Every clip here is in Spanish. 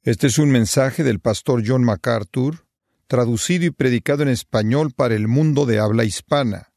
Este es un mensaje del pastor John MacArthur, traducido y predicado en español para el mundo de habla hispana.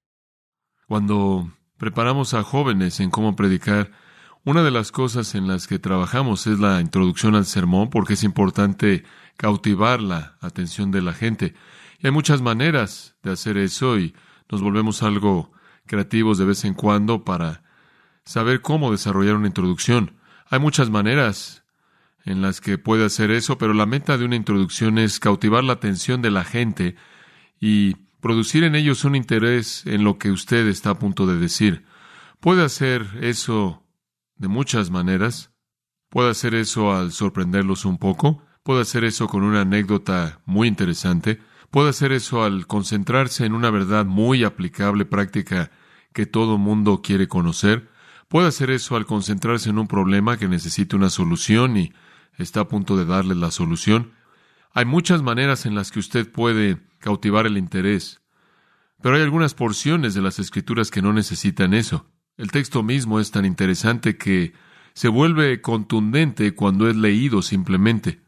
Cuando preparamos a jóvenes en cómo predicar, una de las cosas en las que trabajamos es la introducción al sermón, porque es importante cautivar la atención de la gente. Y hay muchas maneras de hacer eso y nos volvemos algo creativos de vez en cuando para saber cómo desarrollar una introducción. Hay muchas maneras en las que puede hacer eso, pero la meta de una introducción es cautivar la atención de la gente y producir en ellos un interés en lo que usted está a punto de decir. Puede hacer eso de muchas maneras. Puede hacer eso al sorprenderlos un poco. Puede hacer eso con una anécdota muy interesante. Puede hacer eso al concentrarse en una verdad muy aplicable, práctica, que todo mundo quiere conocer. Puede hacer eso al concentrarse en un problema que necesita una solución y está a punto de darle la solución. Hay muchas maneras en las que usted puede cautivar el interés, pero hay algunas porciones de las Escrituras que no necesitan eso. El texto mismo es tan interesante que se vuelve contundente cuando es leído simplemente.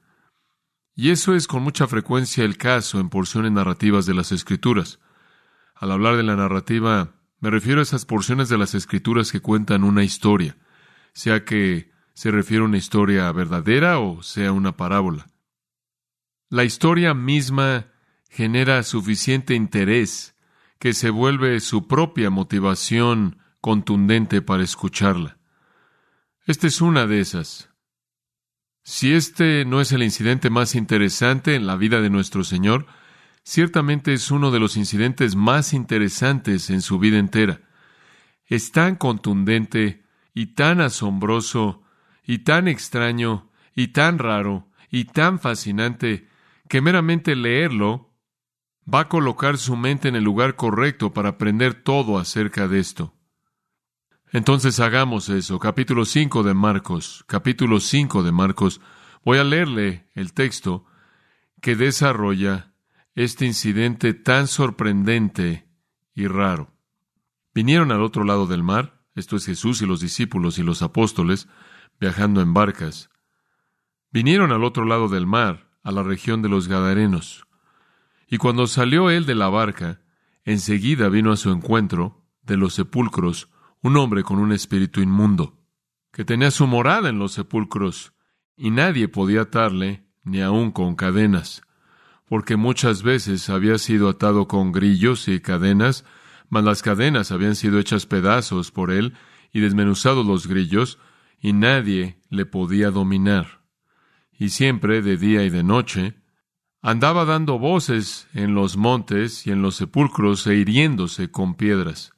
Y eso es con mucha frecuencia el caso en porciones narrativas de las Escrituras. Al hablar de la narrativa, me refiero a esas porciones de las Escrituras que cuentan una historia, sea que se refiere a una historia verdadera o sea una parábola. La historia misma genera suficiente interés que se vuelve su propia motivación contundente para escucharla. Esta es una de esas. Si este no es el incidente más interesante en la vida de nuestro Señor, ciertamente es uno de los incidentes más interesantes en su vida entera. Es tan contundente y tan asombroso y tan extraño y tan raro y tan fascinante que meramente leerlo va a colocar su mente en el lugar correcto para aprender todo acerca de esto. Entonces hagamos eso. Capítulo 5 de Marcos. Capítulo 5 de Marcos. Voy a leerle el texto que desarrolla este incidente tan sorprendente y raro. Vinieron al otro lado del mar, esto es Jesús y los discípulos y los apóstoles, viajando en barcas. Vinieron al otro lado del mar, a la región de los Gadarenos. Y cuando salió él de la barca, enseguida vino a su encuentro, de los sepulcros, un hombre con un espíritu inmundo, que tenía su morada en los sepulcros, y nadie podía atarle, ni aun con cadenas, porque muchas veces había sido atado con grillos y cadenas, mas las cadenas habían sido hechas pedazos por él, y desmenuzados los grillos, y nadie le podía dominar. Y siempre, de día y de noche, andaba dando voces en los montes y en los sepulcros e hiriéndose con piedras.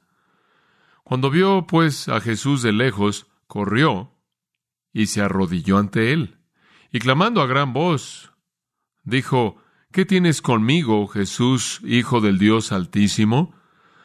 Cuando vio, pues, a Jesús de lejos, corrió y se arrodilló ante él. Y clamando a gran voz, dijo: ¿Qué tienes conmigo, Jesús, Hijo del Dios Altísimo?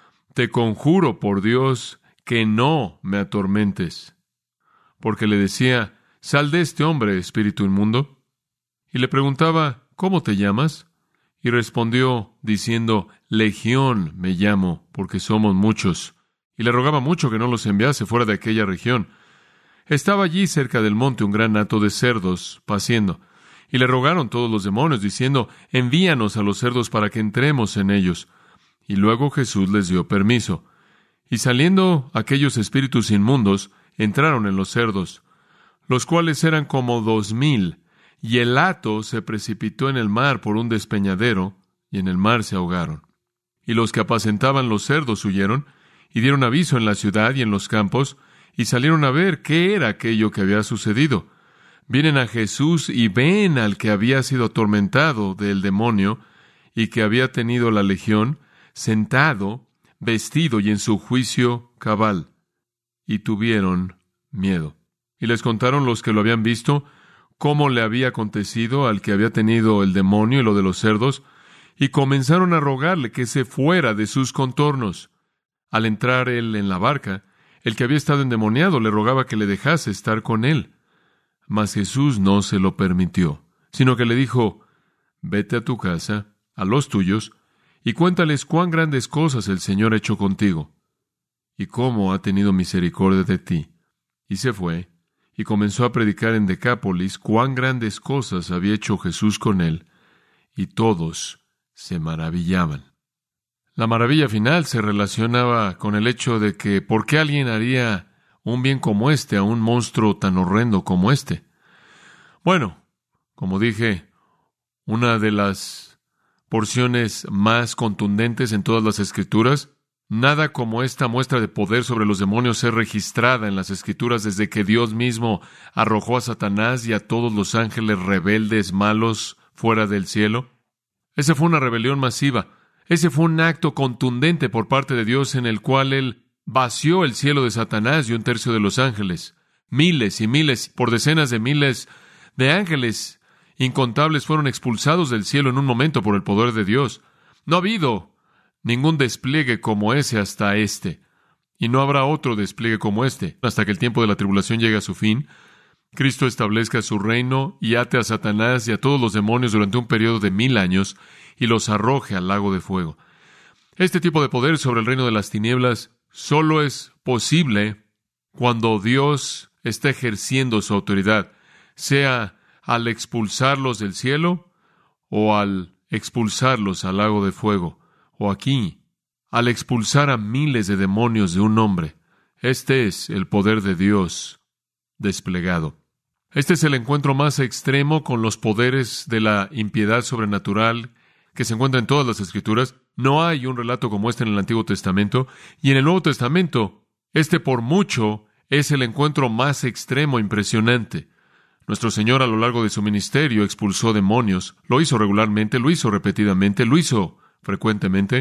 Te conjuro por Dios que no me atormentes. Porque le decía: Sal de este hombre, espíritu inmundo. Y le preguntaba: ¿Cómo te llamas? Y respondió diciendo: Legión me llamo, porque somos muchos. Y le rogaba mucho que no los enviase fuera de aquella región. Estaba allí cerca del monte un gran hato de cerdos paciendo. Y le rogaron todos los demonios, diciendo: Envíanos a los cerdos para que entremos en ellos. Y luego Jesús les dio permiso. Y saliendo aquellos espíritus inmundos, entraron en los cerdos, los cuales eran como 2,000, y el hato se precipitó en el mar por un despeñadero, y en el mar se ahogaron. Y los que apacentaban los cerdos huyeron, y dieron aviso en la ciudad y en los campos, y salieron a ver qué era aquello que había sucedido. Vienen a Jesús y ven al que había sido atormentado del demonio, y que había tenido la legión, sentado, vestido y en su juicio cabal. Y tuvieron miedo. Y les contaron los que lo habían visto cómo le había acontecido al que había tenido el demonio y lo de los cerdos, y comenzaron a rogarle que se fuera de sus contornos. Al entrar él en la barca, el que había estado endemoniado le rogaba que le dejase estar con él. Mas Jesús no se lo permitió, sino que le dijo: Vete a tu casa, a los tuyos, y cuéntales cuán grandes cosas el Señor ha hecho contigo, y cómo ha tenido misericordia de ti. Y se fue, y comenzó a predicar en Decápolis cuán grandes cosas había hecho Jesús con él, y todos se maravillaban. La maravilla final se relacionaba con el hecho de que ¿por qué alguien haría un bien como este a un monstruo tan horrendo como este? Bueno, como dije, una de las porciones más contundentes en todas las Escrituras, nada como esta muestra de poder sobre los demonios es registrada en las Escrituras desde que Dios mismo arrojó a Satanás y a todos los ángeles rebeldes malos fuera del cielo. Esa fue una rebelión masiva. Ese fue un acto contundente por parte de Dios en el cual Él vació el cielo de Satanás y un tercio de los ángeles. Miles y miles, por decenas de miles de ángeles incontables fueron expulsados del cielo en un momento por el poder de Dios. No ha habido ningún despliegue como ese hasta este, y no habrá otro despliegue como este, hasta que el tiempo de la tribulación llegue a su fin, Cristo establezca su reino y ate a Satanás y a todos los demonios durante un periodo de 1000 años y los arroje al lago de fuego. Este tipo de poder sobre el reino de las tinieblas solo es posible cuando Dios está ejerciendo su autoridad, sea al expulsarlos del cielo o al expulsarlos al lago de fuego, o aquí, al expulsar a miles de demonios de un hombre. Este es el poder de Dios desplegado. Este es el encuentro más extremo con los poderes de la impiedad sobrenatural que se encuentra en todas las Escrituras. No hay un relato como este en el Antiguo Testamento, y en el Nuevo Testamento, este por mucho es el encuentro más extremo e impresionante. Nuestro Señor a lo largo de su ministerio expulsó demonios, lo hizo regularmente, lo hizo repetidamente, lo hizo frecuentemente,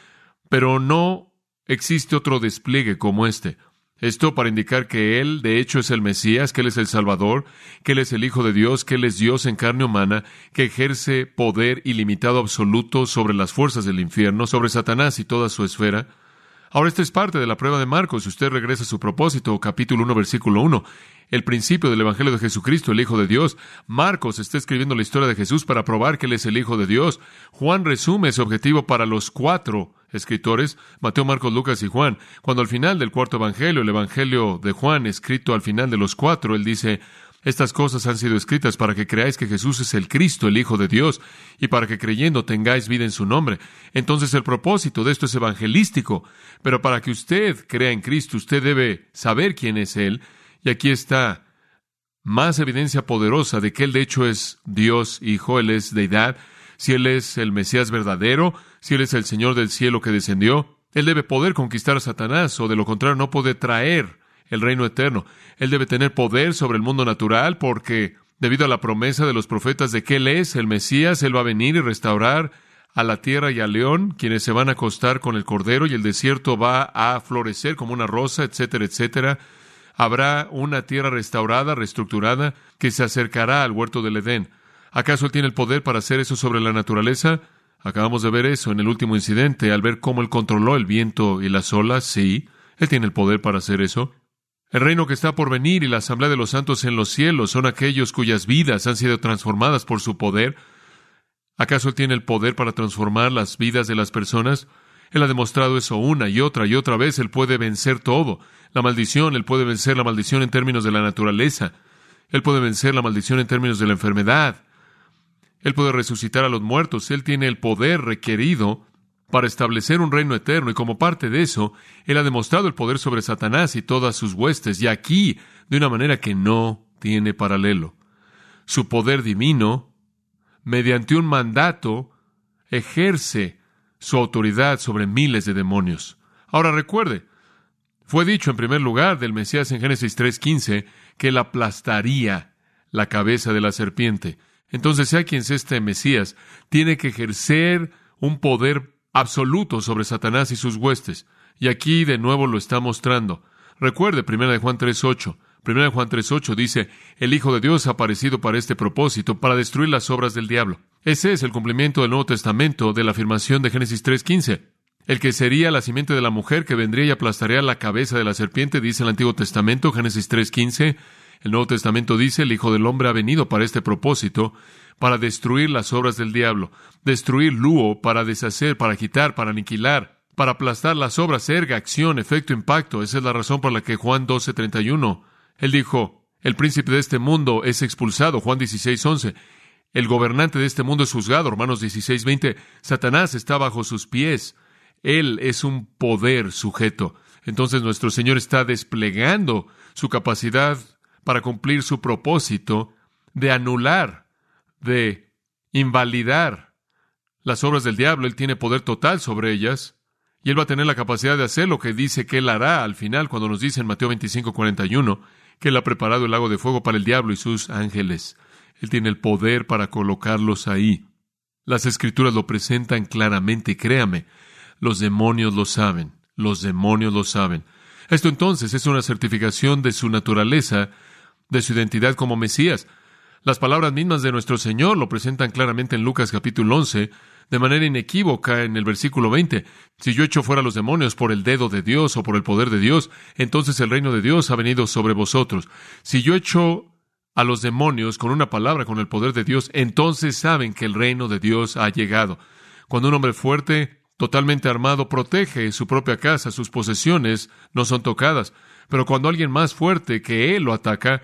pero no existe otro despliegue como este. Esto para indicar que Él, de hecho, es el Mesías, que Él es el Salvador, que Él es el Hijo de Dios, que Él es Dios en carne humana, que ejerce poder ilimitado absoluto sobre las fuerzas del infierno, sobre Satanás y toda su esfera. Ahora, esta es parte de la prueba de Marcos. Si usted regresa a su propósito, capítulo 1, versículo 1, el principio del Evangelio de Jesucristo, el Hijo de Dios. Marcos está escribiendo la historia de Jesús para probar que Él es el Hijo de Dios. Juan resume ese objetivo para los 4 escritores, Mateo, Marcos, Lucas y Juan. Cuando al final del cuarto Evangelio, el Evangelio de Juan, escrito al final de los 4, él dice: estas cosas han sido escritas para que creáis que Jesús es el Cristo, el Hijo de Dios, y para que creyendo tengáis vida en su nombre. Entonces el propósito de esto es evangelístico, pero para que usted crea en Cristo, usted debe saber quién es Él, y aquí está más evidencia poderosa de que Él de hecho es Dios Hijo, Él es deidad. Si Él es el Mesías verdadero, si Él es el Señor del cielo que descendió, Él debe poder conquistar a Satanás, o de lo contrario no puede traer el reino eterno. Él debe tener poder sobre el mundo natural, porque debido a la promesa de los profetas de que Él es el Mesías, Él va a venir y restaurar a la tierra y al león, quienes se van a acostar con el cordero, y el desierto va a florecer como una rosa, etcétera, etcétera. Habrá una tierra restaurada, reestructurada, que se acercará al huerto del Edén. ¿Acaso Él tiene el poder para hacer eso sobre la naturaleza? Acabamos de ver eso en el último incidente, al ver cómo Él controló el viento y las olas. Sí, Él tiene el poder para hacer eso. El reino que está por venir y la asamblea de los santos en los cielos son aquellos cuyas vidas han sido transformadas por su poder. ¿Acaso Él tiene el poder para transformar las vidas de las personas? Él ha demostrado eso una y otra vez. Él puede vencer todo. La maldición, Él puede vencer la maldición en términos de la naturaleza. Él puede vencer la maldición en términos de la enfermedad. Él puede resucitar a los muertos. Él tiene el poder requerido para establecer un reino eterno, y como parte de eso, Él ha demostrado el poder sobre Satanás y todas sus huestes, y aquí, de una manera que no tiene paralelo. Su poder divino, mediante un mandato, ejerce su autoridad sobre miles de demonios. Ahora recuerde, fue dicho en primer lugar del Mesías en Génesis 3:15 que Él aplastaría la cabeza de la serpiente. Entonces, sea quien sea este Mesías, tiene que ejercer un poder absoluto sobre Satanás y sus huestes. Y aquí de nuevo lo está mostrando. Recuerde 1 Juan 3:8. 1 Juan 3:8 dice: el Hijo de Dios ha aparecido para este propósito, para destruir las obras del diablo. Ese es el cumplimiento del Nuevo Testamento de la afirmación de Génesis 3:15. El que sería la simiente de la mujer que vendría y aplastaría la cabeza de la serpiente, dice el Antiguo Testamento, Génesis 3:15. El Nuevo Testamento dice: el Hijo del Hombre ha venido para este propósito, para destruir las obras del diablo, destruir luo, para deshacer, para quitar, para aniquilar, para aplastar las obras, erga, acción, efecto, impacto. Esa es la razón por la que Juan 12:31, Él dijo: El príncipe de este mundo es expulsado, Juan 16:11. El gobernante de este mundo es juzgado, Romanos 16:20. Satanás está bajo sus pies. Él es un poder sujeto. Entonces nuestro Señor está desplegando su capacidad para cumplir su propósito de anular, de invalidar las obras del diablo. Él tiene poder total sobre ellas. Y Él va a tener la capacidad de hacer lo que dice que Él hará al final, cuando nos dice en Mateo 25:41, que Él ha preparado el lago de fuego para el diablo y sus ángeles. Él tiene el poder para colocarlos ahí. Las Escrituras lo presentan claramente, y créame, los demonios lo saben. Los demonios lo saben. Esto entonces es una certificación de su naturaleza, de su identidad como Mesías. Las palabras mismas de nuestro Señor lo presentan claramente en Lucas capítulo 11, de manera inequívoca en el versículo 20. Si yo echo fuera a los demonios por el dedo de Dios o por el poder de Dios, entonces el reino de Dios ha venido sobre vosotros. Si yo echo a los demonios con una palabra, con el poder de Dios, entonces saben que el reino de Dios ha llegado. Cuando un hombre fuerte, totalmente armado, protege su propia casa, sus posesiones no son tocadas. Pero cuando alguien más fuerte que él lo ataca,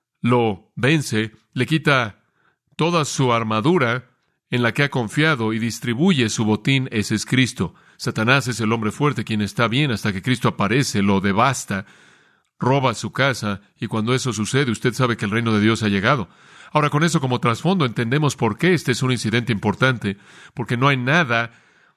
lo vence, le quita toda su armadura en la que ha confiado y distribuye su botín, ese es Cristo. Satanás es el hombre fuerte quien está bien hasta que Cristo aparece, lo devasta, roba su casa, y cuando eso sucede, usted sabe que el reino de Dios ha llegado. Ahora, con eso como trasfondo, entendemos por qué este es un incidente importante, porque no hay nada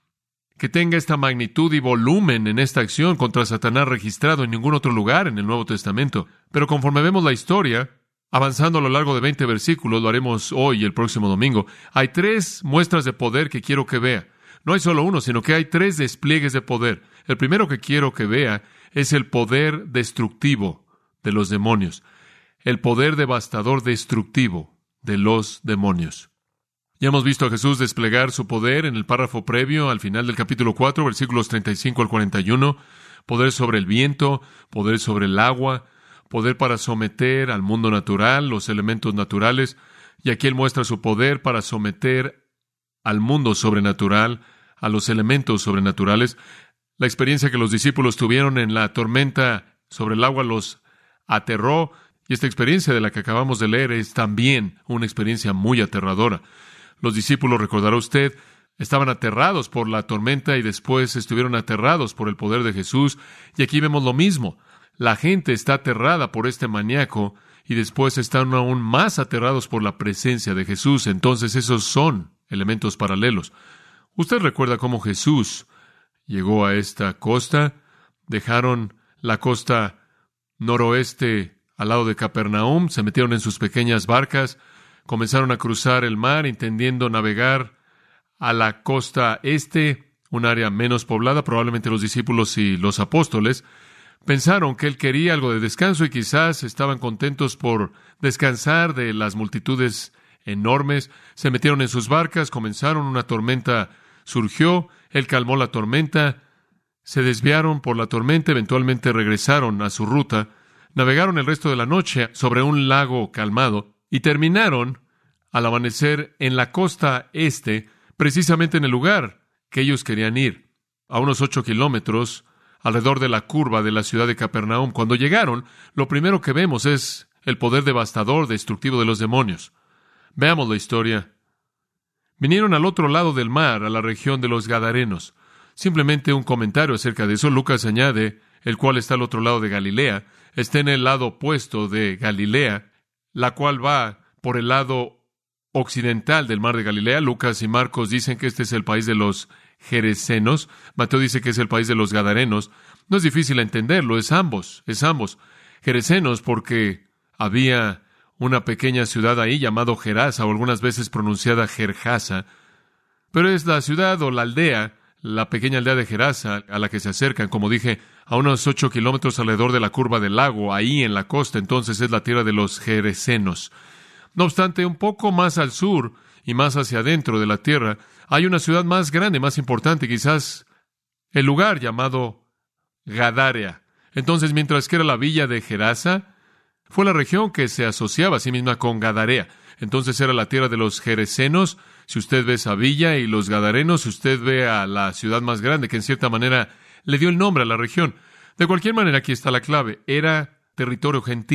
que tenga esta magnitud y volumen en esta acción contra Satanás registrado en ningún otro lugar en el Nuevo Testamento. Pero conforme vemos la historia, avanzando a lo largo de 20 versículos, lo haremos hoy y el próximo domingo, hay 3 muestras de poder que quiero que vea. No hay solo uno, sino que hay 3 despliegues de poder. El primero que quiero que vea es el poder destructivo de los demonios. El poder devastador destructivo de los demonios. Ya hemos visto a Jesús desplegar su poder en el párrafo previo, al final del capítulo 4, versículos 35 al 41. Poder sobre el viento, poder sobre el agua, poder para someter al mundo natural, los elementos naturales. Y aquí Él muestra su poder para someter al mundo sobrenatural, a los elementos sobrenaturales. La experiencia que los discípulos tuvieron en la tormenta sobre el agua los aterró, y esta experiencia de la que acabamos de leer es también una experiencia muy aterradora. Los discípulos, recordará usted, estaban aterrados por la tormenta y después estuvieron aterrados por el poder de Jesús, y aquí vemos lo mismo. La gente está aterrada por este maníaco y después están aún más aterrados por la presencia de Jesús. Entonces esos son elementos paralelos. Usted recuerda cómo Jesús llegó a esta costa. Dejaron la costa noroeste al lado de Capernaum, se metieron en sus pequeñas barcas, comenzaron a cruzar el mar, intendiendo navegar a la costa este, un área menos poblada. Probablemente los discípulos y los apóstoles pensaron que Él quería algo de descanso y quizás estaban contentos por descansar de las multitudes enormes. Se metieron en sus barcas, comenzaron, una tormenta surgió, Él calmó la tormenta, se desviaron por la tormenta, eventualmente regresaron a su ruta, navegaron el resto de la noche sobre un lago calmado y terminaron al amanecer en la costa este, precisamente en el lugar que ellos querían ir, a unos 8 kilómetros alrededor de la curva de la ciudad de Capernaum. Cuando llegaron, lo primero que vemos es el poder devastador, destructivo de los demonios. Veamos la historia. Vinieron al otro lado del mar, a la región de los Gadarenos. Simplemente un comentario acerca de eso. Lucas añade, el cual está al otro lado de Galilea, está en el lado opuesto de Galilea, la cual va por el lado occidental del mar de Galilea. Lucas y Marcos dicen que este es el país de los Gerasenos. Mateo dice que es el país de los Gadarenos. No es difícil entenderlo, es ambos. Gerasenos porque había una pequeña ciudad ahí llamado Gerasa, o algunas veces pronunciada Gerjasa, pero es la ciudad o la aldea, la pequeña aldea de Gerasa a la que se acercan, como dije, a unos 8 kilómetros alrededor de la curva del lago, ahí en la costa. Entonces es la tierra de los Gerasenos. No obstante, un poco más al sur y más hacia adentro de la tierra, hay una ciudad más grande, más importante, quizás el lugar llamado Gadarea. Entonces, mientras que era la villa de Gerasa, fue la región que se asociaba a sí misma con Gadarea. Entonces era la tierra de los Gerasenos. Si usted ve esa villa y los Gadarenos, usted ve a la ciudad más grande, que en cierta manera le dio el nombre a la región. De cualquier manera, aquí está la clave. Era territorio gentil.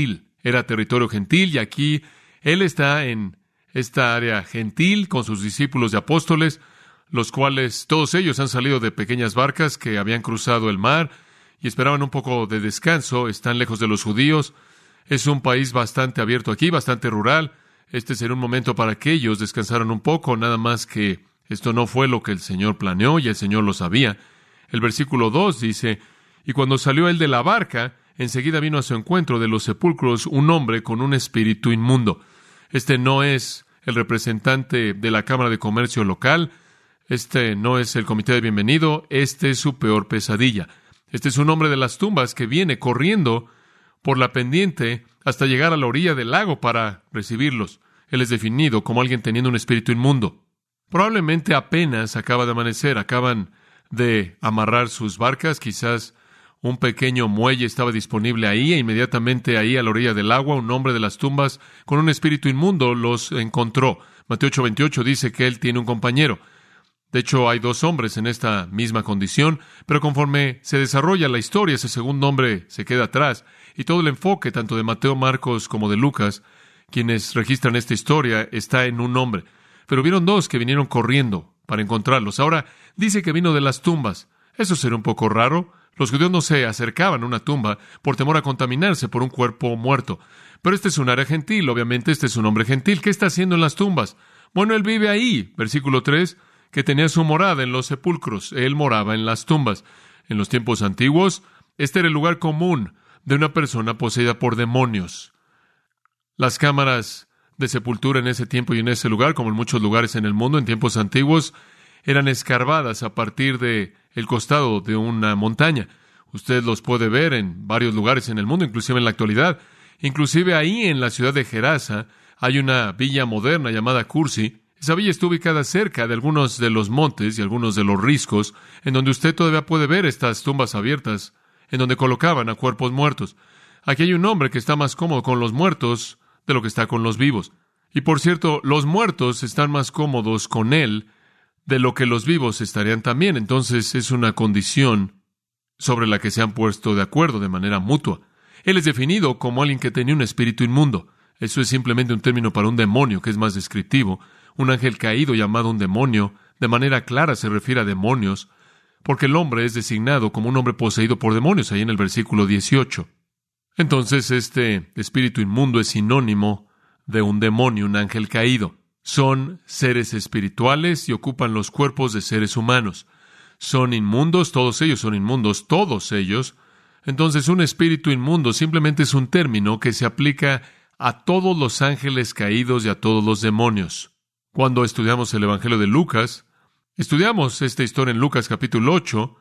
era territorio gentil, y aquí él está en esta área gentil con sus discípulos y apóstoles, los cuales todos ellos han salido de pequeñas barcas que habían cruzado el mar y esperaban un poco de descanso. Están lejos de los judíos. Es un país bastante abierto aquí, bastante rural. Este será un momento para que ellos descansaran un poco, nada más que esto no fue lo que el Señor planeó y el Señor lo sabía. El versículo 2 dice: y cuando salió él de la barca, enseguida vino a su encuentro de los sepulcros un hombre con un espíritu inmundo. Este no es el representante de la Cámara de Comercio local. Este no es el comité de bienvenido. Este es su peor pesadilla. Este es un hombre de las tumbas que viene corriendo por la pendiente hasta llegar a la orilla del lago para recibirlos. Él es definido como alguien teniendo un espíritu inmundo. Probablemente apenas acaba de amanecer. Acaban de amarrar sus barcas. Quizás un pequeño muelle estaba disponible ahí, e inmediatamente ahí a la orilla del agua, un hombre de las tumbas con un espíritu inmundo los encontró. Mateo 8:28 dice que él tiene un compañero. De hecho, hay dos hombres en esta misma condición, pero conforme se desarrolla la historia, ese segundo hombre se queda atrás, y todo el enfoque, tanto de Mateo, Marcos como de Lucas, quienes registran esta historia, está en un hombre. Pero vieron dos que vinieron corriendo para encontrarlos. Ahora, dice que vino de las tumbas. Eso será un poco raro. Los judíos no se acercaban a una tumba por temor a contaminarse por un cuerpo muerto. Pero este es un área gentil, obviamente este es un hombre gentil. ¿Qué está haciendo en las tumbas? Bueno, él vive ahí. Versículo 3, que tenía su morada en los sepulcros. Él moraba en las tumbas. En los tiempos antiguos, este era el lugar común de una persona poseída por demonios. Las cámaras de sepultura en ese tiempo y en ese lugar, como en muchos lugares en el mundo en tiempos antiguos, eran escarbadas a partir de el costado de una montaña. Usted los puede ver en varios lugares en el mundo, inclusive en la actualidad. Inclusive ahí en la ciudad de Gerasa hay una villa moderna llamada Cursi. Esa villa está ubicada cerca de algunos de los montes y algunos de los riscos, en donde usted todavía puede ver estas tumbas abiertas, en donde colocaban a cuerpos muertos. Aquí hay un hombre que está más cómodo con los muertos de lo que está con los vivos. Y por cierto, los muertos están más cómodos con él de lo que los vivos estarían también. Entonces es una condición sobre la que se han puesto de acuerdo de manera mutua. Él es definido como alguien que tenía un espíritu inmundo. Eso es simplemente un término para un demonio, que es más descriptivo. Un ángel caído llamado un demonio, de manera clara se refiere a demonios, porque el hombre es designado como un hombre poseído por demonios, ahí en el versículo 18. Entonces este espíritu inmundo es sinónimo de un demonio, un ángel caído. Son seres espirituales y ocupan los cuerpos de seres humanos. Son inmundos, todos ellos son inmundos, todos ellos. Entonces, un espíritu inmundo simplemente es un término que se aplica a todos los ángeles caídos y a todos los demonios. Cuando estudiamos el Evangelio de Lucas, estudiamos esta historia en Lucas capítulo 8,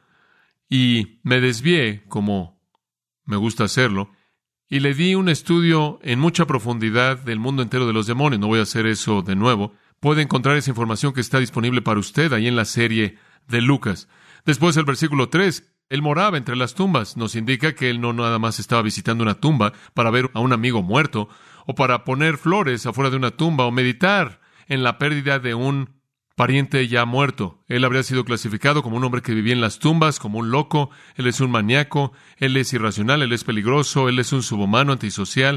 y me desvié, como me gusta hacerlo, y le di un estudio en mucha profundidad del mundo entero de los demonios. No voy a hacer eso de nuevo. Puede encontrar esa información que está disponible para usted ahí en la serie de Lucas. Después, el versículo 3, él moraba entre las tumbas. Nos indica que él no nada más estaba visitando una tumba para ver a un amigo muerto, o para poner flores afuera de una tumba, o meditar en la pérdida de un pariente ya muerto. Él habría sido clasificado como un hombre que vivía en las tumbas, como un loco. Él es un maníaco, él es irracional, él es peligroso, él es un subhumano, antisocial,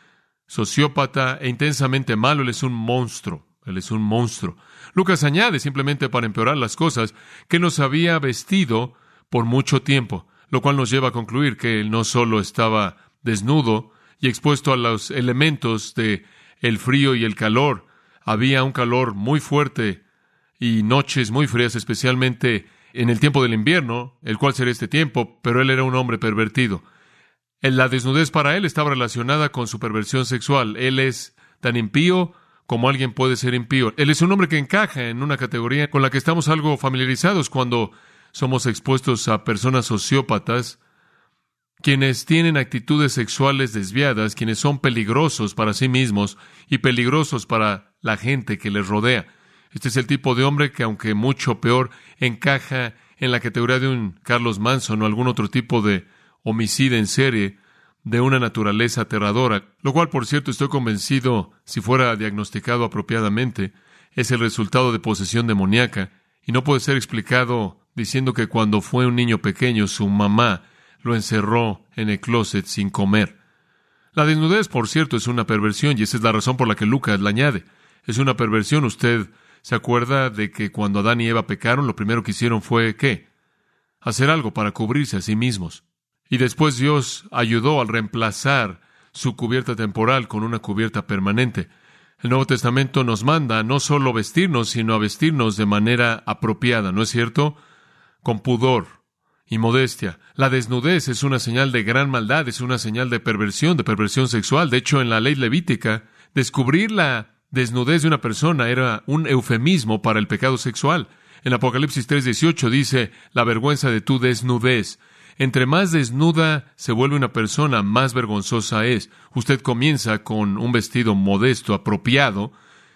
sociópata e intensamente malo. Él es un monstruo, él es un monstruo. Lucas añade, simplemente para empeorar las cosas, que nos había vestido por mucho tiempo, lo cual nos lleva a concluir que él no solo estaba desnudo y expuesto a los elementos de el frío y el calor. Había un calor muy fuerte y noches muy frías, especialmente en el tiempo del invierno, el cual sería este tiempo, pero él era un hombre pervertido. La desnudez para él estaba relacionada con su perversión sexual. Él es tan impío como alguien puede ser impío. Él es un hombre que encaja en una categoría con la que estamos algo familiarizados cuando somos expuestos a personas sociópatas, quienes tienen actitudes sexuales desviadas, quienes son peligrosos para sí mismos y peligrosos para la gente que les rodea. Este es el tipo de hombre que, aunque mucho peor, encaja en la categoría de un Carlos Manson o algún otro tipo de homicida en serie de una naturaleza aterradora, lo cual, por cierto, estoy convencido, si fuera diagnosticado apropiadamente, es el resultado de posesión demoníaca, y no puede ser explicado diciendo que cuando fue un niño pequeño su mamá lo encerró en el closet sin comer. La desnudez, por cierto, es una perversión, y esa es la razón por la que Lucas la añade. Es una perversión. Usted se acuerda de que cuando Adán y Eva pecaron, lo primero que hicieron fue, ¿qué? Hacer algo para cubrirse a sí mismos. Y después Dios ayudó al reemplazar su cubierta temporal con una cubierta permanente. El Nuevo Testamento nos manda no solo vestirnos, sino a vestirnos de manera apropiada, ¿no es cierto? Con pudor y modestia. La desnudez es una señal de gran maldad, es una señal de perversión sexual. De hecho, en la ley levítica, descubrir la desnudez de una persona era un eufemismo para el pecado sexual. En Apocalipsis 3:18 dice, la vergüenza de tu desnudez. Entre más desnuda se vuelve una persona, más vergonzosa es. Usted comienza con un vestido modesto, apropiado,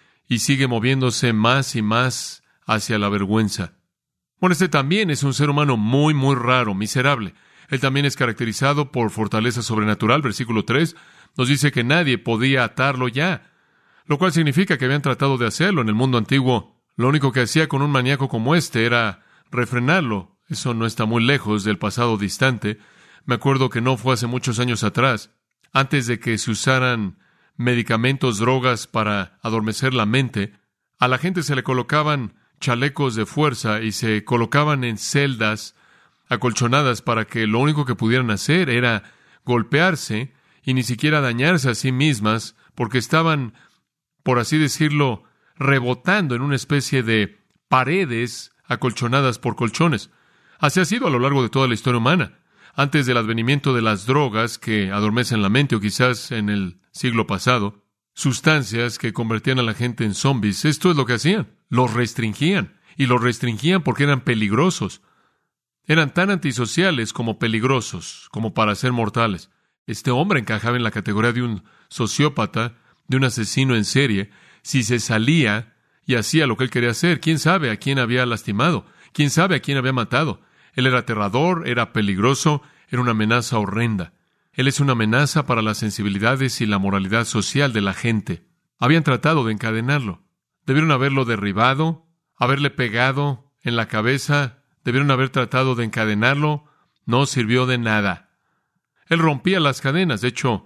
y sigue moviéndose más y más hacia la vergüenza. Bueno, este también es un ser humano muy, muy raro, miserable. Él también es caracterizado por fortaleza sobrenatural. Versículo 3 nos dice que nadie podía atarlo ya, lo cual significa que habían tratado de hacerlo en el mundo antiguo. Lo único que hacía con un maníaco como este era refrenarlo. Eso no está muy lejos del pasado distante. Me acuerdo que no fue hace muchos años atrás, antes de que se usaran medicamentos, drogas para adormecer la mente, a la gente se le colocaban chalecos de fuerza y se colocaban en celdas acolchonadas para que lo único que pudieran hacer era golpearse y ni siquiera dañarse a sí mismas, porque estaban, por así decirlo, rebotando en una especie de paredes acolchonadas por colchones. Así ha sido a lo largo de toda la historia humana. Antes del advenimiento de las drogas que adormecen la mente, o quizás en el siglo pasado, sustancias que convertían a la gente en zombies, esto es lo que hacían. Los restringían. Y los restringían porque eran peligrosos. Eran tan antisociales como peligrosos, como para ser mortales. Este hombre encajaba en la categoría de un sociópata, de un asesino en serie. Si se salía y hacía lo que él quería hacer, ¿quién sabe a quién había lastimado? ¿Quién sabe a quién había matado? Él era aterrador, era peligroso, era una amenaza horrenda. Él es una amenaza para las sensibilidades y la moralidad social de la gente. Habían tratado de encadenarlo. Debieron haberlo derribado, haberle pegado en la cabeza, debieron haber tratado de encadenarlo. No sirvió de nada. Él rompía las cadenas. De hecho,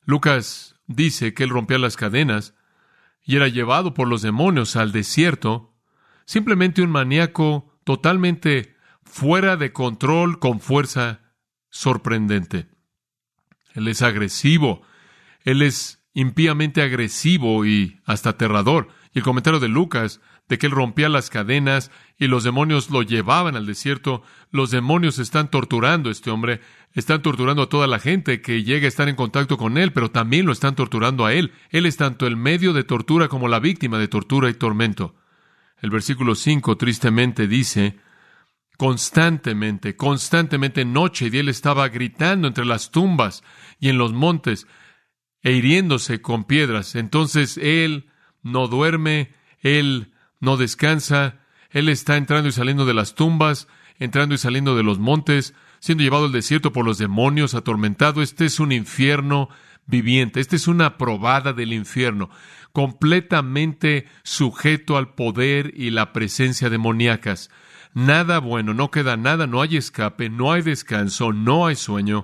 Lucas dice que él rompía las cadenas y era llevado por los demonios al desierto. Simplemente un maníaco totalmente fuera de control, con fuerza sorprendente. Él es agresivo. Él es impíamente agresivo y hasta aterrador. Y el comentario de Lucas, de que él rompía las cadenas y los demonios lo llevaban al desierto. Los demonios están torturando a este hombre. Están torturando a toda la gente que llega a estar en contacto con él, pero también lo están torturando a él. Él es tanto el medio de tortura como la víctima de tortura y tormento. El versículo 5 tristemente dice, constantemente, noche y día él estaba gritando entre las tumbas y en los montes e hiriéndose con piedras. Entonces él no duerme, él no descansa, él está entrando y saliendo de las tumbas, entrando y saliendo de los montes, siendo llevado al desierto por los demonios, atormentado. Este es un infierno viviente, esta es una probada del infierno, completamente sujeto al poder y la presencia demoníacas. Nada bueno, no queda nada, no hay escape, no hay descanso, no hay sueño.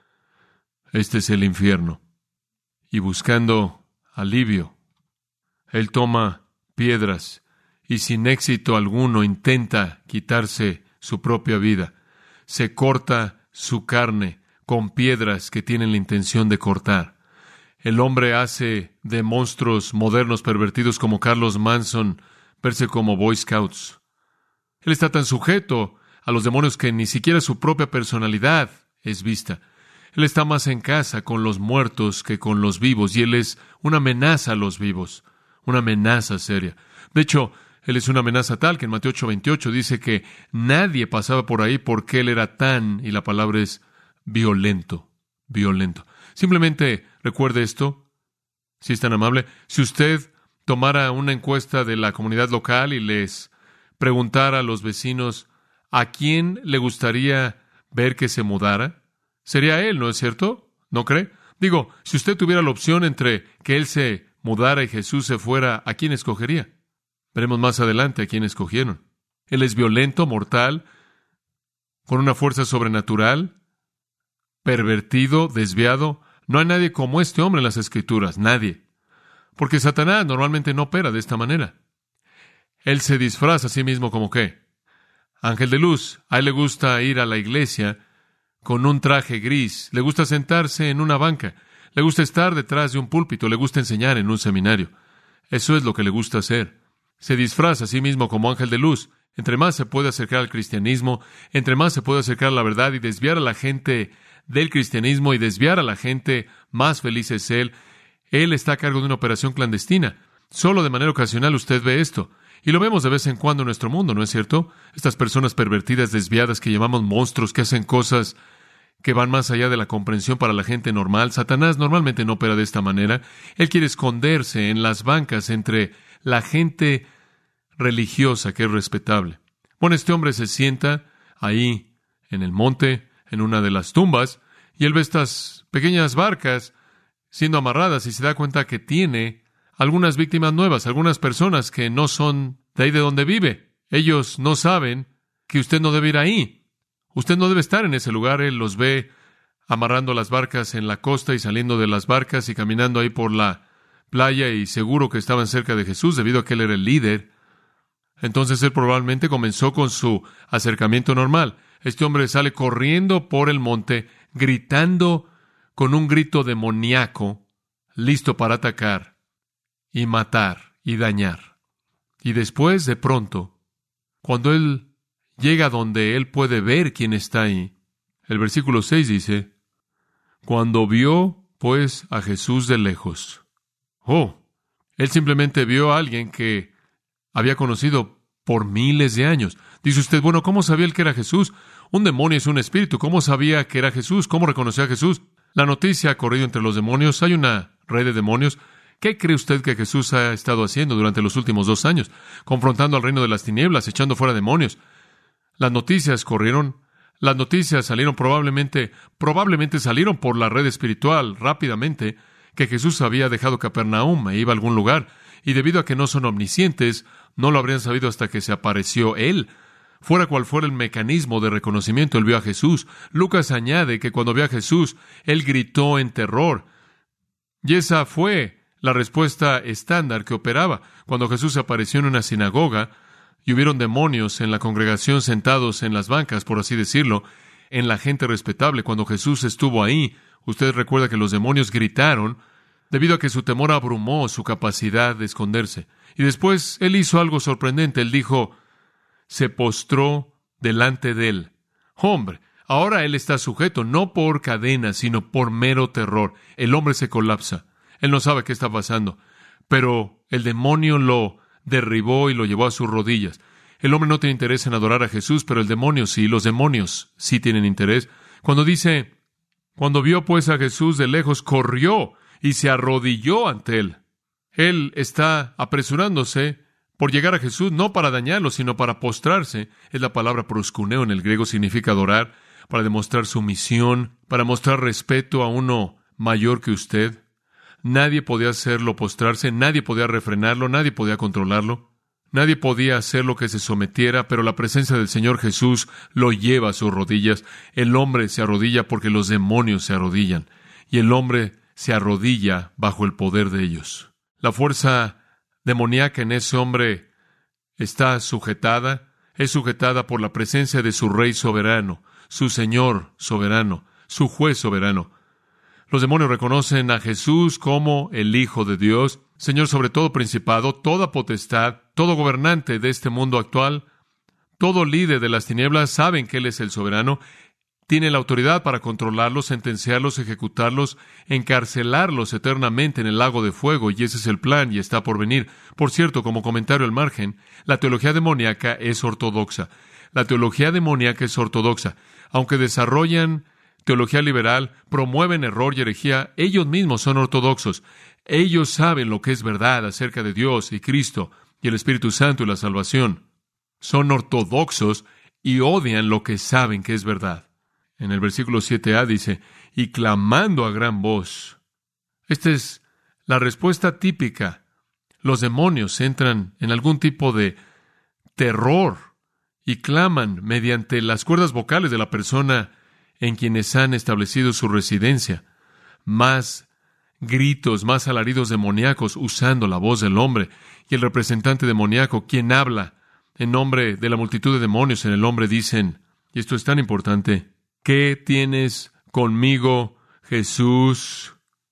Este es el infierno. Y buscando alivio, él toma piedras y sin éxito alguno intenta quitarse su propia vida. Se corta su carne con piedras que tienen la intención de cortar. El hombre hace de monstruos modernos pervertidos como Carlos Manson verse como Boy Scouts. Él está tan sujeto a los demonios que ni siquiera su propia personalidad es vista. Él está más en casa con los muertos que con los vivos, y él es una amenaza a los vivos, una amenaza seria. De hecho, él es una amenaza tal que en Mateo 8:28 dice que nadie pasaba por ahí porque él era tan, y la palabra es violento. Simplemente recuerde esto, si es tan amable. Si usted tomara una encuesta de la comunidad local y les preguntara a los vecinos a quién le gustaría ver que se mudara, sería él, ¿no es cierto? ¿No cree? Digo, si usted tuviera la opción entre que él se mudara y Jesús se fuera, ¿a quién escogería? Veremos más adelante a quién escogieron. Él es violento, mortal, con una fuerza sobrenatural, pervertido, desviado. No hay nadie como este hombre en las Escrituras, nadie. Porque Satanás normalmente no opera de esta manera. Él se disfraza a sí mismo como ¿qué? Ángel de luz. A él le gusta ir a la iglesia con un traje gris. Le gusta sentarse en una banca. Le gusta estar detrás de un púlpito. Le gusta enseñar en un seminario. Eso es lo que le gusta hacer. Se disfraza a sí mismo como ángel de luz. Entre más se puede acercar al cristianismo, entre más se puede acercar a la verdad y desviar a la gente del cristianismo y desviar a la gente, más feliz es él. Él está a cargo de una operación clandestina. Solo de manera ocasional usted ve esto. Y lo vemos de vez en cuando en nuestro mundo, ¿no es cierto? Estas personas pervertidas, desviadas, que llamamos monstruos, que hacen cosas que van más allá de la comprensión para la gente normal. Satanás normalmente no opera de esta manera. Él quiere esconderse en las bancas entre la gente religiosa que es respetable. Bueno, este hombre se sienta ahí en el monte, en una de las tumbas, y él ve estas pequeñas barcas siendo amarradas y se da cuenta que tiene algunas víctimas nuevas, algunas personas que no son de ahí de donde vive. Ellos no saben que usted no debe ir ahí. Usted no debe estar en ese lugar. Él los ve amarrando las barcas en la costa y saliendo de las barcas y caminando ahí por la playa, y seguro que estaban cerca de Jesús debido a que él era el líder. Entonces él probablemente comenzó con su acercamiento normal. Este hombre sale corriendo por el monte, gritando con un grito demoníaco, listo para atacar y matar y dañar. Y después, de pronto, cuando él llega donde él puede ver quién está ahí, el versículo 6 dice, cuando vio, pues, a Jesús de lejos. Él simplemente vio a alguien que había conocido por miles de años. Dice usted, bueno, ¿cómo sabía él que era Jesús? Un demonio es un espíritu. ¿Cómo sabía que era Jesús? ¿Cómo reconoció a Jesús? La noticia ha corrido entre los demonios. Hay una red de demonios. ¿Qué cree usted que Jesús ha estado haciendo durante los últimos 2 años? Confrontando al reino de las tinieblas, echando fuera demonios. Las noticias corrieron. Las noticias salieron probablemente salieron por la red espiritual rápidamente, que Jesús había dejado Capernaum e iba a algún lugar. Y debido a que no son omniscientes, no lo habrían sabido hasta que se apareció él. Fuera cual fuera el mecanismo de reconocimiento, él vio a Jesús. Lucas añade que cuando vio a Jesús, él gritó en terror. Y esa fue la respuesta estándar que operaba. Cuando Jesús se apareció en una sinagoga y hubieron demonios en la congregación sentados en las bancas, por así decirlo, en la gente respetable, cuando Jesús estuvo ahí, usted recuerda que los demonios gritaron debido a que su temor abrumó su capacidad de esconderse. Y después él hizo algo sorprendente. Él dijo, se postró delante de él. Hombre, ahora él está sujeto no por cadenas, sino por mero terror. El hombre se colapsa. Él no sabe qué está pasando. Pero el demonio lo derribó y lo llevó a sus rodillas. El hombre no tiene interés en adorar a Jesús, pero el demonio sí. Los demonios sí tienen interés. Cuando vio pues a Jesús de lejos, corrió y se arrodilló ante él. Él está apresurándose por llegar a Jesús, no para dañarlo, sino para postrarse. Es la palabra proskuneo en el griego, significa adorar, para demostrar sumisión, para mostrar respeto a uno mayor que usted. Nadie podía hacerlo postrarse, nadie podía refrenarlo, nadie podía controlarlo, nadie podía hacerlo que se sometiera, pero la presencia del Señor Jesús lo lleva a sus rodillas. El hombre se arrodilla porque los demonios se arrodillan, y el hombre se arrodilla bajo el poder de ellos. La fuerza demoníaca en ese hombre está sujetada, es sujetada por la presencia de su Rey soberano, su Señor soberano, su Juez soberano. Los demonios reconocen a Jesús como el Hijo de Dios, Señor sobre todo principado, toda potestad, todo gobernante de este mundo actual, todo líder de las tinieblas saben que Él es el soberano. Tiene la autoridad para controlarlos, sentenciarlos, ejecutarlos, encarcelarlos eternamente en el lago de fuego, y ese es el plan y está por venir. Por cierto, como comentario al margen, la teología demoníaca es ortodoxa. La teología demoníaca es ortodoxa. Aunque desarrollan teología liberal, promueven error y herejía, ellos mismos son ortodoxos. Ellos saben lo que es verdad acerca de Dios y Cristo y el Espíritu Santo y la salvación. Son ortodoxos y odian lo que saben que es verdad. En el versículo 7a dice, y clamando a gran voz. Esta es la respuesta típica. Los demonios entran en algún tipo de terror y claman mediante las cuerdas vocales de la persona en quienes han establecido su residencia. más gritos, más alaridos demoníacos usando la voz del hombre. Y el representante demoníaco, quien habla en nombre de la multitud de demonios en el hombre, dicen, y esto es tan importante, ¿qué tienes conmigo, Jesús,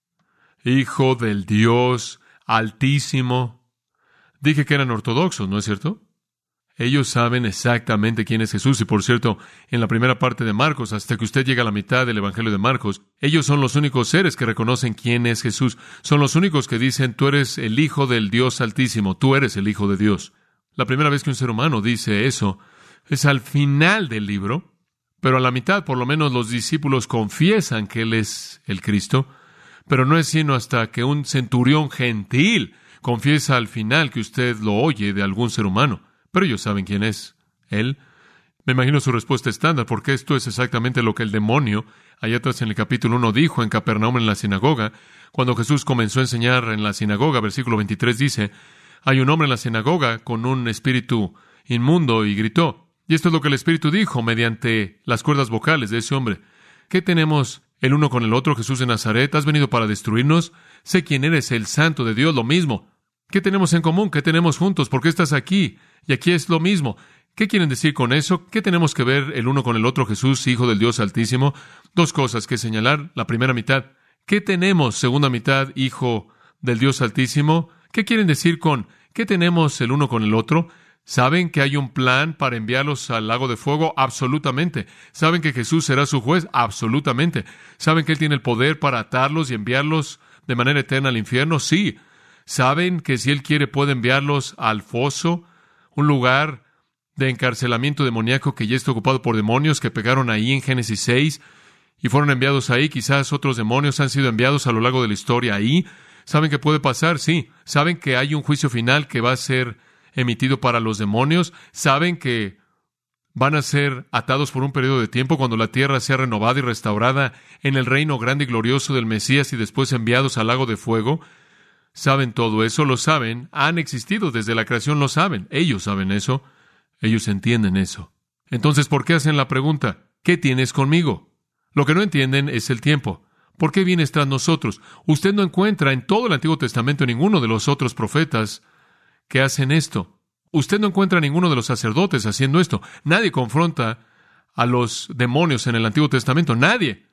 Hijo del Dios Altísimo? Dije que eran ortodoxos, ¿no es cierto? Ellos saben exactamente quién es Jesús. Y por cierto, en la primera parte de Marcos, hasta que usted llega a la mitad del Evangelio de Marcos, ellos son los únicos seres que reconocen quién es Jesús. Son los únicos que dicen, tú eres el Hijo del Dios Altísimo, tú eres el Hijo de Dios. La primera vez que un ser humano dice eso es al final del libro, pero a la mitad, por lo menos, los discípulos confiesan que Él es el Cristo, pero no es sino hasta que un centurión gentil confiesa al final que usted lo oye de algún ser humano. Pero ellos saben quién es Él. Me imagino su respuesta estándar, porque esto es exactamente lo que el demonio, allá atrás en el capítulo 1, dijo en Capernaum en la sinagoga. Cuando Jesús comenzó a enseñar en la sinagoga, versículo 23 dice, hay un hombre en la sinagoga con un espíritu inmundo y gritó. Y esto es lo que el espíritu dijo mediante las cuerdas vocales de ese hombre. ¿Qué tenemos el uno con el otro, Jesús de Nazaret? ¿Has venido para destruirnos? Sé quién eres, el Santo de Dios, lo mismo. ¿Qué tenemos en común? ¿Qué tenemos juntos? ¿Por qué estás aquí? Y aquí es lo mismo. ¿Qué quieren decir con eso? ¿Qué tenemos que ver el uno con el otro, Jesús, Hijo del Dios Altísimo? Dos cosas que señalar. La primera mitad. ¿Qué tenemos, segunda mitad, Hijo del Dios Altísimo? ¿Qué quieren decir con qué tenemos el uno con el otro? ¿Saben que hay un plan para enviarlos al lago de fuego? Absolutamente. ¿Saben que Jesús será su juez? Absolutamente. ¿Saben que Él tiene el poder para atarlos y enviarlos de manera eterna al infierno? Sí. ¿Saben que si Él quiere puede enviarlos al foso, un lugar de encarcelamiento demoníaco que ya está ocupado por demonios que pegaron ahí en Génesis 6 y fueron enviados ahí? Quizás otros demonios han sido enviados a lo largo de la historia ahí. ¿Saben qué puede pasar? Sí. ¿Saben que hay un juicio final que va a ser emitido para los demonios? ¿Saben que van a ser atados por un periodo de tiempo cuando la tierra sea renovada y restaurada en el reino grande y glorioso del Mesías y después enviados al lago de fuego? ¿Saben todo eso? Lo saben. Han existido desde la creación, lo saben. Ellos saben eso. Ellos entienden eso. Entonces, ¿por qué hacen la pregunta? ¿Qué tienes conmigo? Lo que no entienden es el tiempo. ¿Por qué vienes tras nosotros? Usted no encuentra en todo el Antiguo Testamento ninguno de los otros profetas que hacen esto. Usted no encuentra a ninguno de los sacerdotes haciendo esto. Nadie confronta a los demonios en el Antiguo Testamento. Nadie.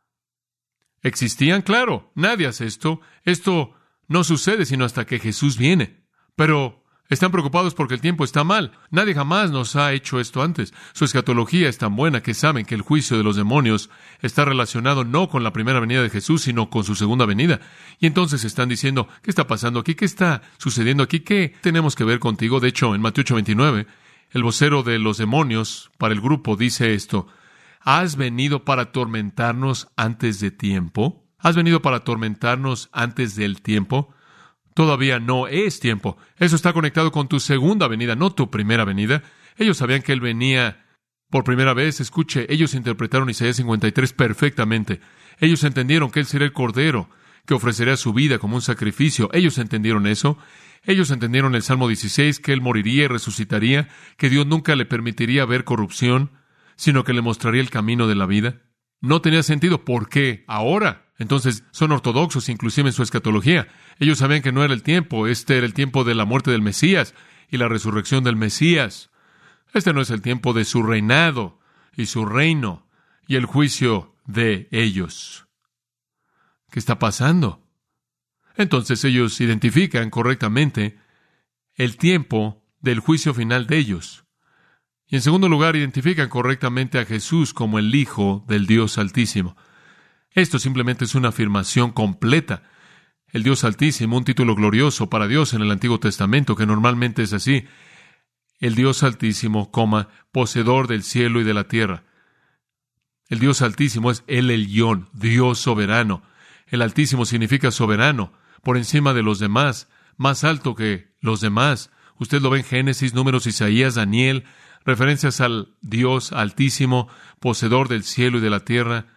¿Existían? Claro. Nadie hace esto. Esto no sucede sino hasta que Jesús viene. Pero están preocupados porque el tiempo está mal. Nadie jamás nos ha hecho esto antes. Su escatología es tan buena que saben que el juicio de los demonios está relacionado no con la primera venida de Jesús, sino con su segunda venida. Y entonces están diciendo, ¿qué está pasando aquí? ¿Qué está sucediendo aquí? ¿Qué tenemos que ver contigo? De hecho, en Mateo 8:29, el vocero de los demonios para el grupo dice esto: ¿has venido para atormentarnos antes de tiempo? ¿Has venido para atormentarnos antes del tiempo? Todavía no es tiempo. Eso está conectado con tu segunda venida, no tu primera venida. Ellos sabían que Él venía por primera vez. Escuche, ellos interpretaron Isaías 53 perfectamente. Ellos entendieron que Él sería el Cordero que ofrecería su vida como un sacrificio. Ellos entendieron eso. Ellos entendieron el Salmo 16, que Él moriría y resucitaría, que Dios nunca le permitiría ver corrupción, sino que le mostraría el camino de la vida. No tenía sentido. ¿Por qué ahora? Entonces, son ortodoxos, inclusive en su escatología. Ellos sabían que no era el tiempo. Este era el tiempo de la muerte del Mesías y la resurrección del Mesías. Este no es el tiempo de su reinado y su reino y el juicio de ellos. ¿Qué está pasando? Entonces, ellos identifican correctamente el tiempo del juicio final de ellos. Y en segundo lugar, identifican correctamente a Jesús como el Hijo del Dios Altísimo. Esto simplemente es una afirmación completa. El Dios Altísimo, un título glorioso para Dios en el Antiguo Testamento, que normalmente es así. El Dios Altísimo, poseedor del cielo y de la tierra. El Dios Altísimo es el Elyon, Dios soberano. El Altísimo significa soberano, por encima de los demás, más alto que los demás. Usted lo ve en Génesis, Números, Isaías, Daniel, referencias al Dios Altísimo, poseedor del cielo y de la tierra.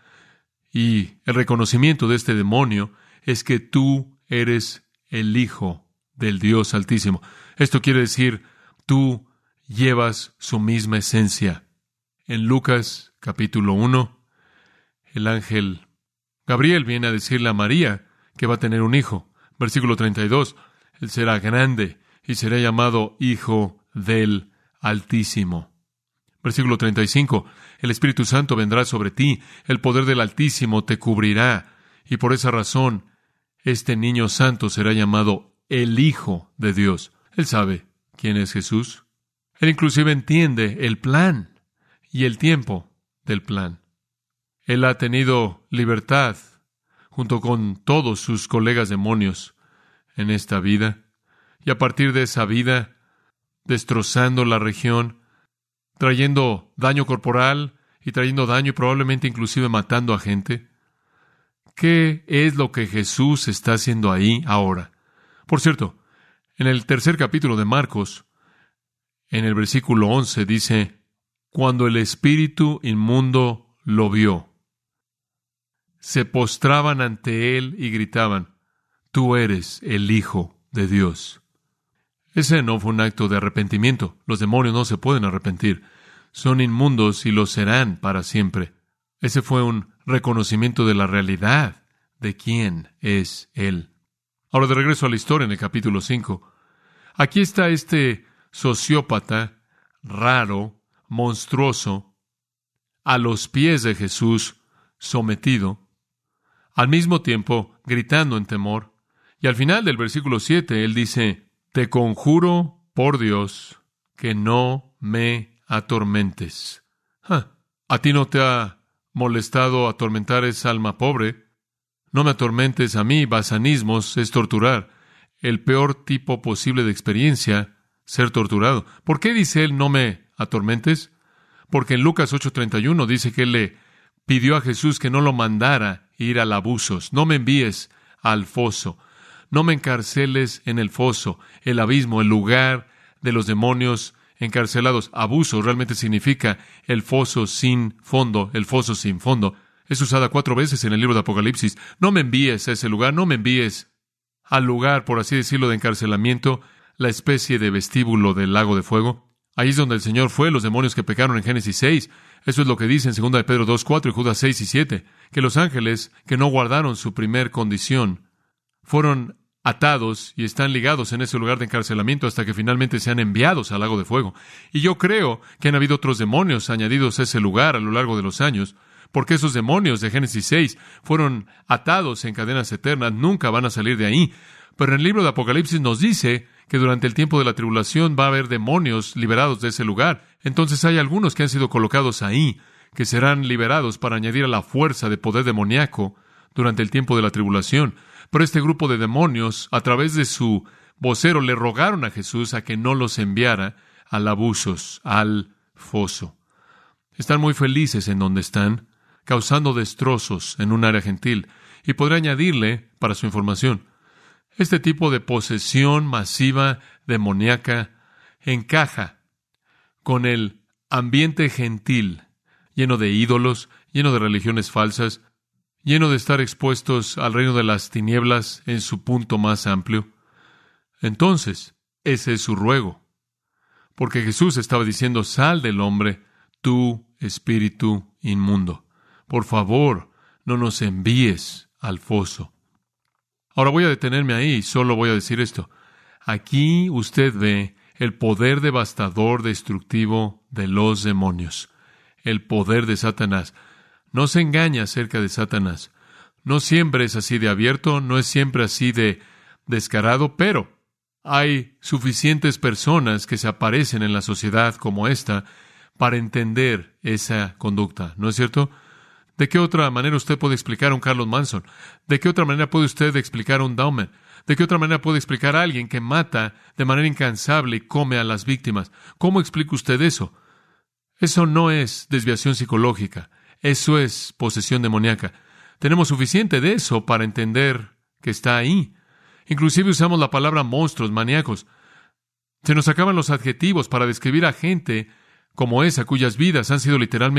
Y el reconocimiento de este demonio es que tú eres el Hijo del Dios Altísimo. Esto quiere decir, tú llevas su misma esencia. En Lucas capítulo 1, el ángel Gabriel viene a decirle a María que va a tener un hijo. Versículo 32, él será grande y será llamado Hijo del Altísimo. Versículo 35, el Espíritu Santo vendrá sobre ti, el poder del Altísimo te cubrirá, y por esa razón, este niño santo será llamado el Hijo de Dios. Él sabe quién es Jesús. Él inclusive entiende el plan y el tiempo del plan. Él ha tenido libertad junto con todos sus colegas demonios en esta vida, y a partir de esa vida, destrozando la región, trayendo daño corporal y trayendo daño y probablemente inclusive matando a gente. ¿Qué es lo que Jesús está haciendo ahí ahora? Por cierto, en el 3 capítulo de Marcos, en el versículo 11 dice, cuando el espíritu inmundo lo vio, se postraban ante él y gritaban, tú eres el Hijo de Dios. Ese no fue un acto de arrepentimiento. Los demonios no se pueden arrepentir. Son inmundos y lo serán para siempre. Ese fue un reconocimiento de la realidad de quién es Él. Ahora de regreso a la historia en el capítulo 5. Aquí está este sociópata, raro, monstruoso, a los pies de Jesús, sometido, al mismo tiempo gritando en temor. Y al final del versículo 7, él dice, te conjuro por Dios que no me atormentes. ¿A ti no te ha molestado atormentar esa alma pobre? No me atormentes a mí. Basanismos es torturar. El peor tipo posible de experiencia, ser torturado. ¿Por qué dice él no me atormentes? Porque en Lucas 8:31 dice que él le pidió a Jesús que no lo mandara ir al abusos. No me envíes al foso. No me encarceles en el foso, el abismo, el lugar de los demonios encarcelados. Abuso realmente significa el foso sin fondo, el foso sin fondo. Es usada 4 veces en el libro de Apocalipsis. No me envíes a ese lugar, no me envíes al lugar, por así decirlo, de encarcelamiento, la especie de vestíbulo del lago de fuego. Ahí es donde el Señor fue, los demonios que pecaron en Génesis 6. Eso es lo que dice en 2 de Pedro 2:4 y Judas 6:7, que los ángeles que no guardaron su primer condición fueron atados y están ligados en ese lugar de encarcelamiento hasta que finalmente sean enviados al lago de fuego. Y yo creo que han habido otros demonios añadidos a ese lugar a lo largo de los años, porque esos demonios de Génesis 6 fueron atados en cadenas eternas, nunca van a salir de ahí. Pero en el libro de Apocalipsis nos dice que durante el tiempo de la tribulación va a haber demonios liberados de ese lugar. Entonces hay algunos que han sido colocados ahí, que serán liberados para añadir a la fuerza de poder demoníaco durante el tiempo de la tribulación. Pero este grupo de demonios, a través de su vocero, le rogaron a Jesús a que no los enviara al abusos, al foso. Están muy felices en donde están, causando destrozos en un área gentil. Y podré añadirle, para su información, este tipo de posesión masiva demoníaca encaja con el ambiente gentil, lleno de ídolos, lleno de religiones falsas, lleno de estar expuestos al reino de las tinieblas en su punto más amplio. Entonces, ese es su ruego. Porque Jesús estaba diciendo, sal del hombre, tú espíritu inmundo. Por favor, no nos envíes al foso. Ahora voy a detenerme ahí y solo voy a decir esto. Aquí usted ve el poder devastador, destructivo de los demonios. El poder de Satanás. No se engaña acerca de Satanás. No siempre es así de abierto, no es siempre así de descarado, pero hay suficientes personas que se aparecen en la sociedad como esta para entender esa conducta, ¿no es cierto? ¿De qué otra manera usted puede explicar a un Carlos Manson? ¿De qué otra manera puede usted explicar a un Dahmer? ¿De qué otra manera puede explicar a alguien que mata de manera incansable y come a las víctimas? ¿Cómo explica usted eso? Eso no es desviación psicológica. Eso es posesión demoníaca. Tenemos suficiente de eso para entender que está ahí. Inclusive usamos la palabra monstruos, maníacos. Se nos acaban los adjetivos para describir a gente como esa, cuyas vidas han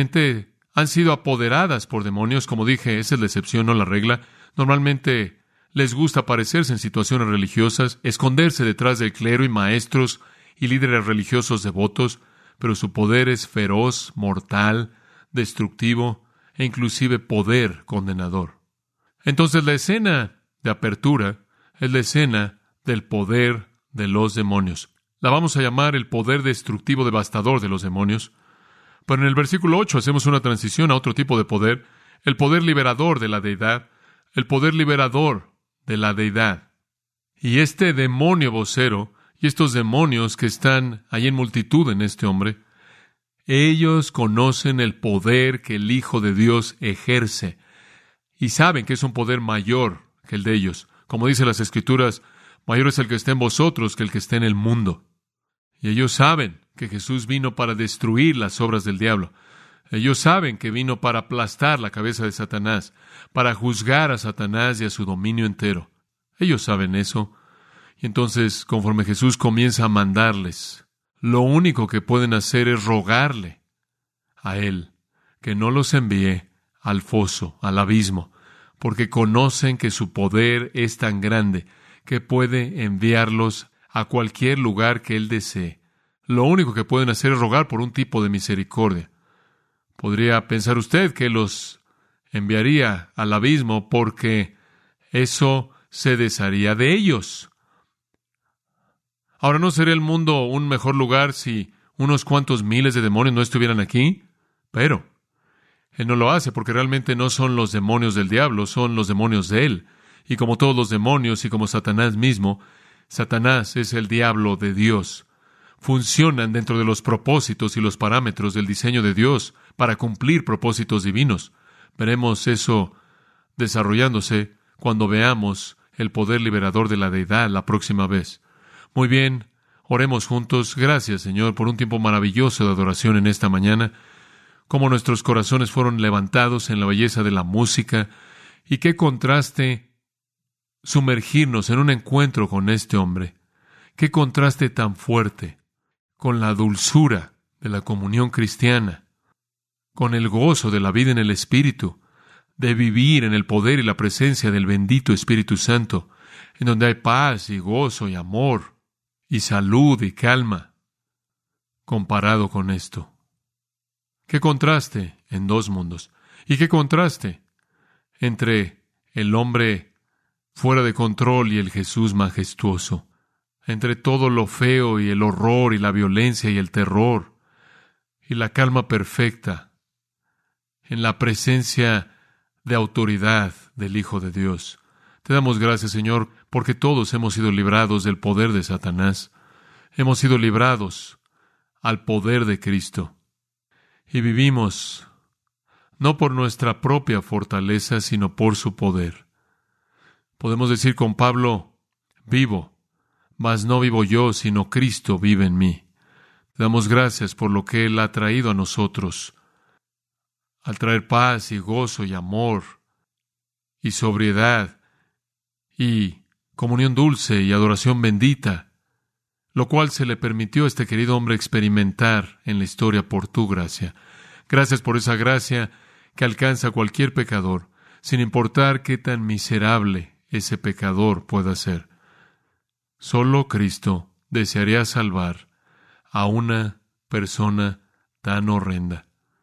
sido apoderadas por demonios. Como dije, esa es la excepción, no la regla. Normalmente les gusta aparecerse en situaciones religiosas, esconderse detrás del clero y maestros y líderes religiosos devotos, pero su poder es feroz, mortal, destructivo e inclusive poder condenador. Entonces la escena de apertura es la escena del poder de los demonios. La vamos a llamar el poder destructivo devastador de los demonios. Pero en el versículo 8 hacemos una transición a otro tipo de poder, el poder liberador de la deidad, el poder liberador de la deidad. Y este demonio vocero y estos demonios que están ahí en multitud en este hombre, ellos conocen el poder que el Hijo de Dios ejerce y saben que es un poder mayor que el de ellos. Como dice las Escrituras, mayor es el que está en vosotros que el que está en el mundo. Y ellos saben que Jesús vino para destruir las obras del diablo. Ellos saben que vino para aplastar la cabeza de Satanás, para juzgar a Satanás y a su dominio entero. Ellos saben eso. Y entonces, conforme Jesús comienza a mandarles, lo único que pueden hacer es rogarle a Él que no los envíe al foso, al abismo, porque conocen que su poder es tan grande que puede enviarlos a cualquier lugar que Él desee. Lo único que pueden hacer es rogar por un tipo de misericordia. Podría pensar usted que los enviaría al abismo porque eso se desharía de ellos. Ahora, ¿no sería el mundo un mejor lugar si unos cuantos miles de demonios no estuvieran aquí? Pero Él no lo hace porque realmente no son los demonios del diablo, son los demonios de Él. Y como todos los demonios y como Satanás mismo, Satanás es el diablo de Dios. Funcionan dentro de los propósitos y los parámetros del diseño de Dios para cumplir propósitos divinos. Veremos eso desarrollándose cuando veamos el poder liberador de la deidad la próxima vez. Muy bien, oremos juntos. Gracias, Señor, por un tiempo maravilloso de adoración en esta mañana. Cómo nuestros corazones fueron levantados en la belleza de la música. Y qué contraste sumergirnos en un encuentro con este hombre. Qué contraste tan fuerte con la dulzura de la comunión cristiana, con el gozo de la vida en el Espíritu, de vivir en el poder y la presencia del bendito Espíritu Santo, en donde hay paz y gozo y amor y salud y calma, comparado con esto. ¡Qué contraste en dos mundos! Y qué contraste entre el hombre fuera de control y el Jesús majestuoso, entre todo lo feo y el horror y la violencia y el terror y la calma perfecta en la presencia de autoridad del Hijo de Dios. Te damos gracias, Señor, porque todos hemos sido librados del poder de Satanás. Hemos sido librados al poder de Cristo. Y vivimos no por nuestra propia fortaleza, sino por su poder. Podemos decir con Pablo, vivo, mas no vivo yo, sino Cristo vive en mí. Te damos gracias por lo que Él ha traído a nosotros, al traer paz y gozo y amor y sobriedad y comunión dulce y adoración bendita, lo cual se le permitió a este querido hombre experimentar en la historia por tu gracia. Gracias por esa gracia que alcanza a cualquier pecador, sin importar qué tan miserable ese pecador pueda ser. Solo Cristo desearía salvar a una persona tan horrenda.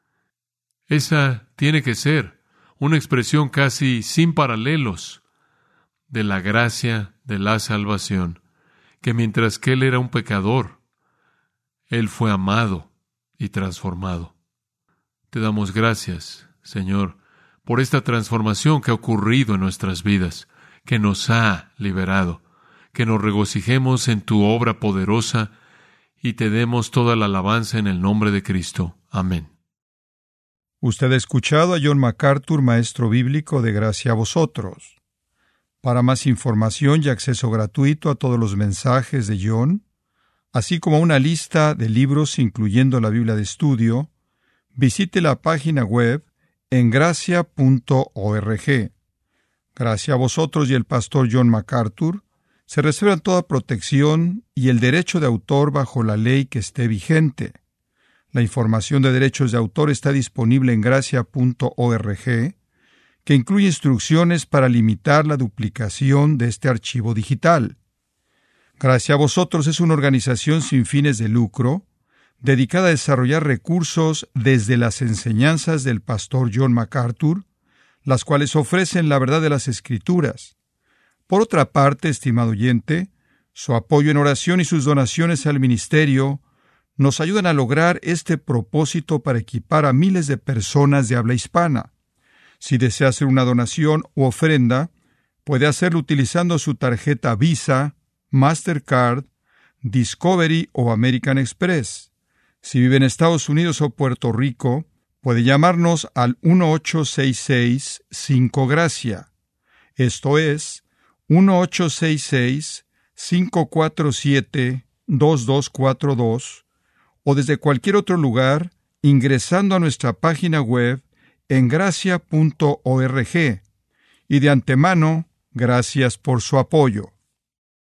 Esa tiene que ser una expresión casi sin paralelos de la gracia de la salvación, que mientras que Él era un pecador, Él fue amado y transformado. Te damos gracias, Señor, por esta transformación que ha ocurrido en nuestras vidas, que nos ha liberado, que nos regocijemos en tu obra poderosa y te demos toda la alabanza en el nombre de Cristo. Amén. Usted ha escuchado a John MacArthur, maestro bíblico de Gracia a Vosotros. Para más información y acceso gratuito a todos los mensajes de John, así como una lista de libros incluyendo la Biblia de estudio, visite la página web en gracia.org. Gracia a Vosotros y el pastor John MacArthur se reservan toda protección y el derecho de autor bajo la ley que esté vigente. La información de derechos de autor está disponible en gracia.org, que incluye instrucciones para limitar la duplicación de este archivo digital. Gracia a Vosotros es una organización sin fines de lucro, dedicada a desarrollar recursos desde las enseñanzas del pastor John MacArthur, las cuales ofrecen la verdad de las Escrituras. Por otra parte, estimado oyente, su apoyo en oración y sus donaciones al ministerio nos ayudan a lograr este propósito para equipar a miles de personas de habla hispana. Si desea hacer una donación u ofrenda, puede hacerlo utilizando su tarjeta Visa, Mastercard, Discovery o American Express. Si vive en Estados Unidos o Puerto Rico, puede llamarnos al 1-866-5-GRACIA. Esto es 1-866-547-2242 o desde cualquier otro lugar ingresando a nuestra página web en gracia.org. Y de antemano, gracias por su apoyo.